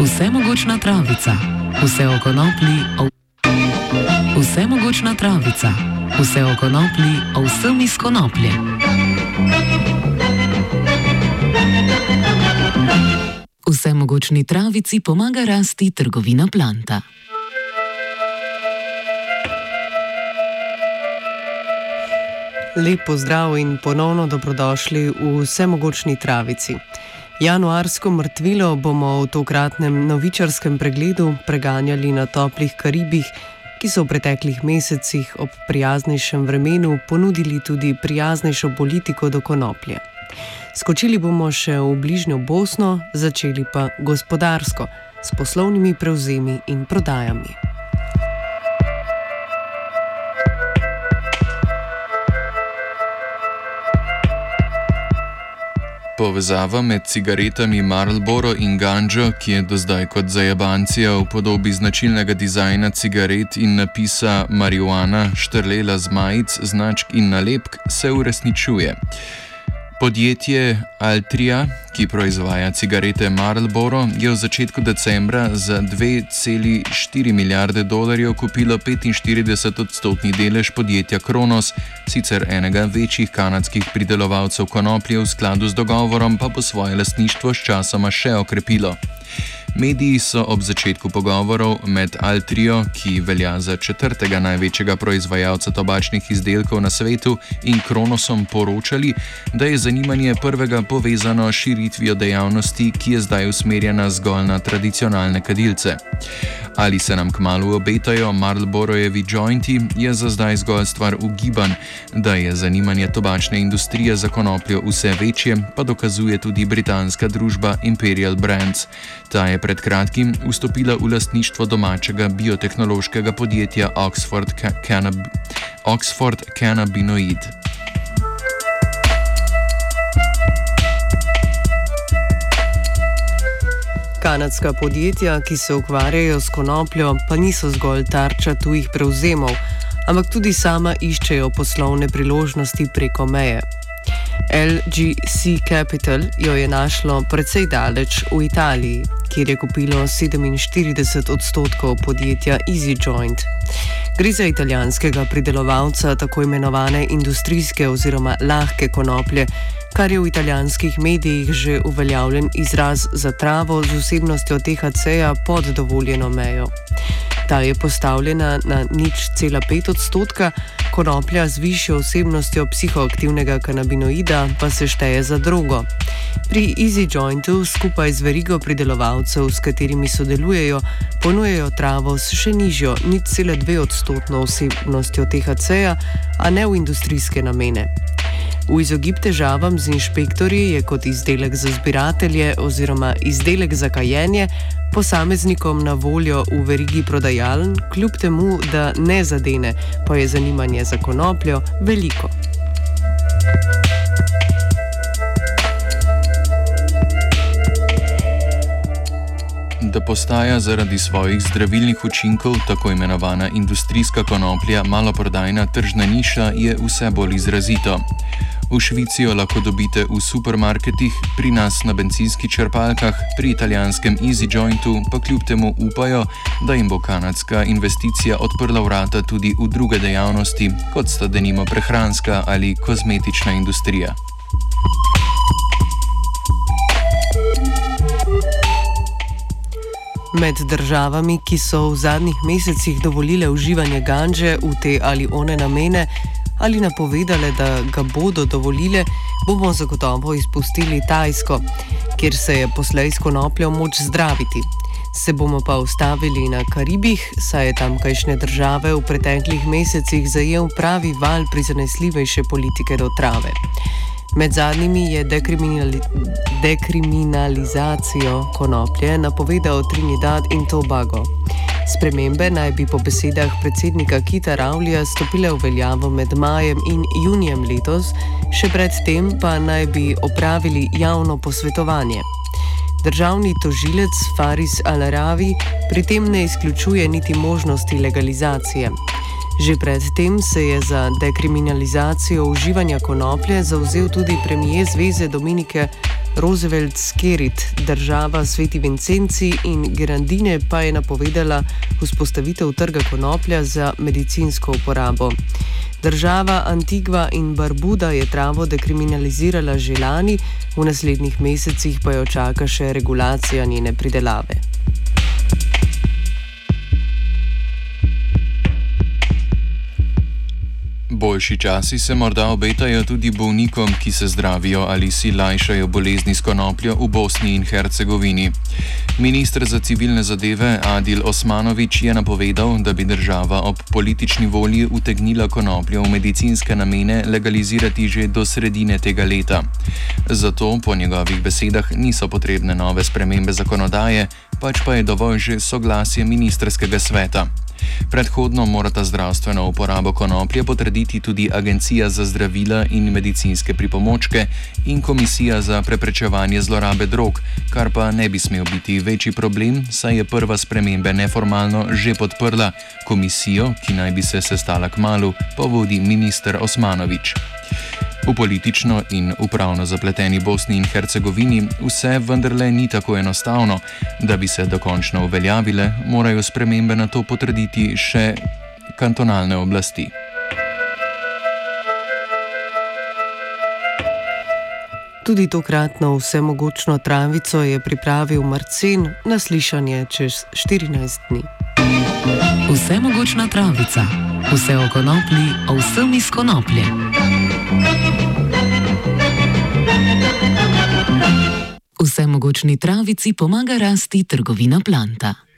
Vsemogočna travica, vse o konoplji, Vsemogočna travica, vse o konoplji, o vsem iz konoplje. Vsemogočni travici pomaga rasti trgovina Planta. Lep pozdrav in ponovno dobrodošli v Vsemogočni travici. Januarsko mrtvilo bomo v tokratnem novičarskem pregledu preganjali na toplih Karibih, ki so v preteklih mesecih ob prijaznejšem vremenu ponudili tudi prijaznejšo politiko do konoplje. Skočili bomo še v bližnjo Bosno, začeli pa gospodarsko, s poslovnimi prevzemi in prodajami. Povezava med cigaretami Marlboro in ganđo, ki je do zdaj kot zajebancija v podobi značilnega dizajna cigaret in napisa marihuana štrlela z majic, značk in nalepk, se uresničuje. Podjetje Altria, ki proizvaja cigarete Marlboro, je v začetku decembra za $2,4 milijarde kupilo 45% delež podjetja Kronos, sicer enega večjih kanadskih pridelovalcev konoplje, v skladu z dogovorom pa bo svoje lastništvo sčasoma še okrepilo. Mediji so ob začetku pogovorov med Altrio, ki velja za četrtega največjega proizvajalca tobačnih izdelkov na svetu, in Kronosom poročali, da je zanimanje prvega povezano s širitvijo dejavnosti, ki je zdaj usmerjena zgolj na tradicionalne kadilce. Ali se nam kmalu obetajo Marlborojevi jointi, je za zdaj zgolj stvar ugibanj. Da je zanimanje tobačne industrije za konopljo vse večje, pa dokazuje tudi britanska družba Imperial Brands. Ta je pred kratkim vstopila v lastništvo domačega biotehnološkega podjetja Oxford Cannabinoid. Kanadska podjetja, ki se ukvarjajo s konopljo, pa niso zgolj tarča tujih prevzemov, ampak tudi sama iščejo poslovne priložnosti preko meje. LGC Capital jo je našlo precej daleč v Italiji, kjer je kupilo 47% podjetja Easy Joint. Gre za italijanskega pridelovalca tako imenovane industrijske oziroma lahke konoplje, kar je v italijanskih medijih že uveljavljen izraz za travo z vsebnostjo THC-ja pod dovoljeno mejo. Ta je postavljena na 0,5%, konoplja z višjo vsebnostjo psihoaktivnega kanabinoida pa se šteje za drogo. Pri Easy Jointu skupaj z verigo pridelovalcev, s katerimi sodelujejo, ponujejo travo s še nižjo 0,2% vsebnostjo THC-ja, a ne v industrijske namene. V izogib težavam z inšpektorji je kot izdelek za zbiratelje oziroma izdelek za kajenje posameznikom na voljo v verigi prodajaln, kljub temu, da ne zadene, pa je zanimanje za konopljo veliko. Da postaja zaradi svojih zdravilnih učinkov tako imenovana industrijska konoplja maloprodajna tržna niša, je vse bolj izrazito. V Švici jo lahko dobite v supermarketih, pri nas na bencinskih črpalkah, pri italijanskem Easy Jointu pa kljub temu upajo, da jim bo kanadska investicija odprla vrata tudi v druge dejavnosti, kot sta denimo prehranska ali kozmetična industrija. Med državami, ki so v zadnjih mesecih dovolile uživanje ganđe v te ali one namene ali napovedale, da ga bodo dovolile, bomo zagotovo izpustili Tajsko, kjer se je poslej s konopljo moč zdraviti. Se bomo pa ustavili na Karibih, saj je tamkajšnje države v preteklih mesecih zajel pravi val prizanesljivejše politike do trave. Med zadnjimi je dekriminalizacijo konoplje napovedal Trinidad in Tobago. Spremembe naj bi po besedah predsednika Kita Rowleya stopile v veljavo med majem in junijem letos, še pred tem pa naj bi opravili javno posvetovanje. Državni tožilec Faris Al-Ravi pri tem ne izključuje niti možnosti legalizacije. Že pred tem se je za dekriminalizacijo uživanja konoplje zavzel tudi premier Zveze Dominike Roosevelt Skerit, država Sveti Vincenci in Gerandine pa je napovedala vzpostavitev trga konoplja za medicinsko uporabo. Država Antigva in Barbuda je travo dekriminalizirala že lani, v naslednjih mesecih pa jo čaka še regulacija njene pridelave. Boljši časi se morda obetajo tudi bolnikom, ki se zdravijo ali si lajšajo bolezni s konopljo v Bosni in Hercegovini. Minister za civilne zadeve Adil Osmanović je napovedal, da bi država ob politični volji utegnila konopljo v medicinske namene legalizirati že do sredine tega leta. Zato po njegovih besedah niso potrebne nove spremembe zakonodaje, pač pa je dovolj že soglasje ministerskega sveta. Predhodno morata zdravstveno uporabo konoplje potrditi tudi Agencija za zdravila in medicinske pripomočke in Komisija za preprečevanje zlorabe drog, kar pa ne bi smel biti večji problem, saj je prva spremembe neformalno že podprla. Komisijo, ki naj bi se sestala kmalu, pa vodi minister Osmanović. V politično in upravno zapleteni Bosni in Hercegovini vse vendarle ni tako enostavno. Da bi se dokončno uveljavile, morajo spremembe na to potrditi še kantonalne oblasti. Tudi tokratno vsemogočno travico je pripravil Marcen na slišanje čez 14 dni. Vsemogočna travica. Vse o konoplji, o vsem iz konoplje. Vsemogočni travici pomaga rasti trgovina Planta.